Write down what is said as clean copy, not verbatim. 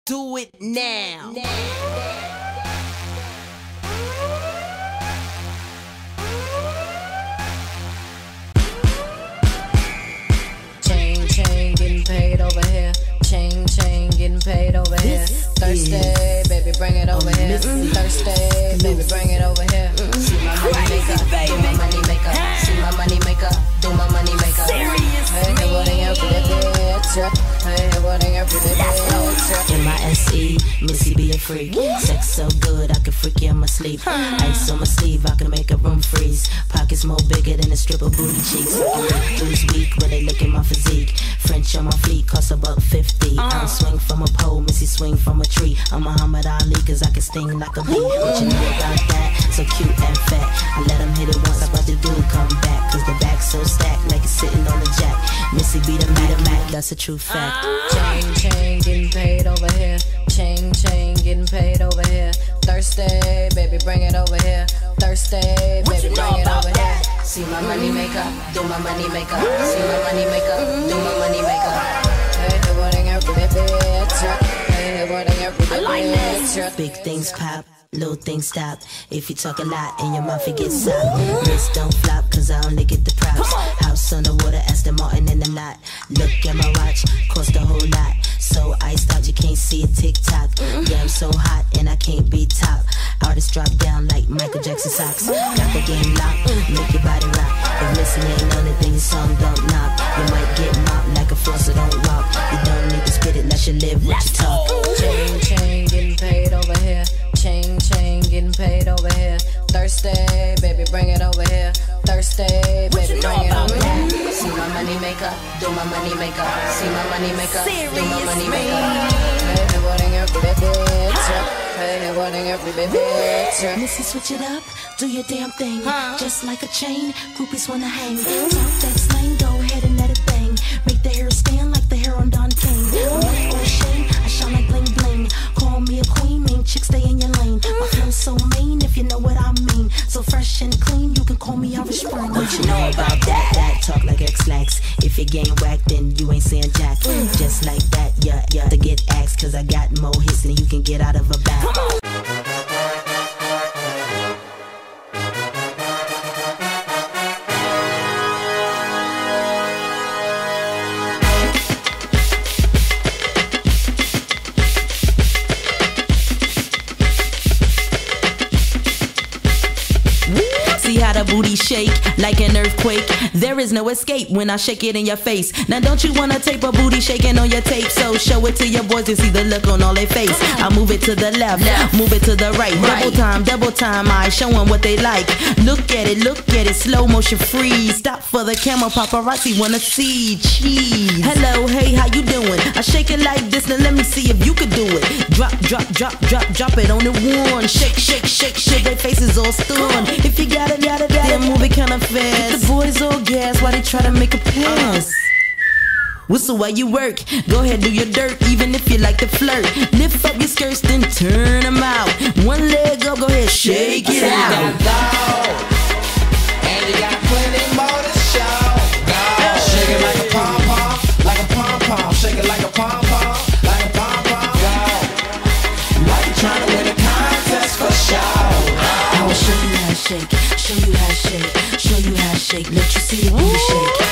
Do it now. Chain, getting paid over here. Chain, getting paid over here. Thursday, baby, bring it over here. Thursday, baby, bring it over here. See my money maker, do my money maker. See my money maker, do my money maker. Hey, what in your bitch? Hey, what in your bitch? M-I-S-E, Missy be a freak. Sex so good, I can freak you in my sleep. Ice on my sleeve, I can make a room freeze. Pockets more bigger than a strip of booty cheeks. Who's weak when they look at my physique? French on my fleet, cost $1.50. I don't swing from a pole, Missy swing from a tree. I'm Muhammad Ali, cause I can sting like a bee. What you know about that? So cute and fat. I let him hit it once, I watch the dude come back. Cause the back's so stacked, like it's sitting on the jack. Missy be the Mac, that's a true fact. Chain, getting paid over here. Chain, getting paid over here. Thursday, baby, bring it over here. Thursday, baby, bring it over here. See my money maker, do my money maker. See my money maker, do my money maker. Hey, what in your bitch? Hey, what in your bitch? Big things pop, little things stop. If you talk a lot and your mouth it gets soft. Wrist don't flop cause I only get the props. House on the water, Aston Martin in the lot. Look at my watch, cost a whole lot. So iced out you can't see a TikTok. Yeah, I'm so hot and I can't be top. Artists drop down like Michael Jackson socks. Got the game locked, make your body rock. If Missy ain't on it then your song don't knock. You might get mopped like a floss so don't walk. You don't need to spit it, let you live what you talk. Chain, getting paid over here. Chain, getting paid over here. Thursday, baby, bring it over here. Thursday, baby, bring it over here. See my money maker, do my money maker. See my money maker, do my money maker. Hey, what in your bitch? Hey, what in your bitch? Missy, switch it up, do your damn thing. Just like a chain, groupies wanna hang. Talk that slang, go ahead and let it bang. Make the hair stand like the hair on Don King. I'm like O'Shea, I shine like bling bling. Call me a queen, mean chick, stay in your lane. My flow's so mean, if you know what I mean. So fresh and clean, you can call me Irish Spring. What you know about that? Talk like X-Lax. If you getting whacked, then you ain't saying jack. Just like that, yeah, to get axed. Cause I got more hits than you can get out of a bag. See how the booty shake like an earthquake. There is no escape when I shake it in your face. Now don't you wanna tape a booty shaking on your tape? So show it to your boys and see the look on all their face. I move it to the left, move it to the right. Double time, I show them what they like. Look at it, slow motion freeze. Stop for the camera, paparazzi wanna see. Cheese. Hello, hey, how you doing? I shake it like this, now let me see if you could do it. Drop it on the one. Shake, their faces all stunned. If you got it, then move it kinda fast. If the boys all gas, why they try to make a pass? Whistle while you work, go ahead do your dirt, even if you like to flirt. Lift up your skirts, then turn them out. One leg up, go ahead, shake it out. And you got plenty more to show. Go. Shake it like a pom-pom, like a pom-pom. Shake it like a pom-pom, like a pom-pom. Go. Like you're trying to win a contest for show. I will show you how to shake, show you how to shake, show you how to shake. Let you see the booty shake.